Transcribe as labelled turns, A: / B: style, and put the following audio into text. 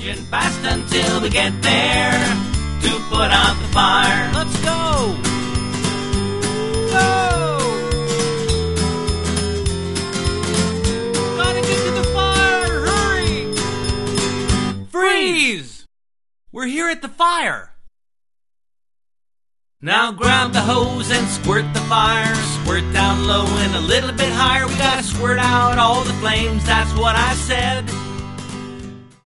A: engine fast until we get there to put out the fire. Let's go! Go! Gotta get to the fire! Hurry! Freeze! We're here at the fire. Now grab the hose and squirt the fire. Squirt down low and a little bit higher. We gotta squirt out all the flames, that's what I said.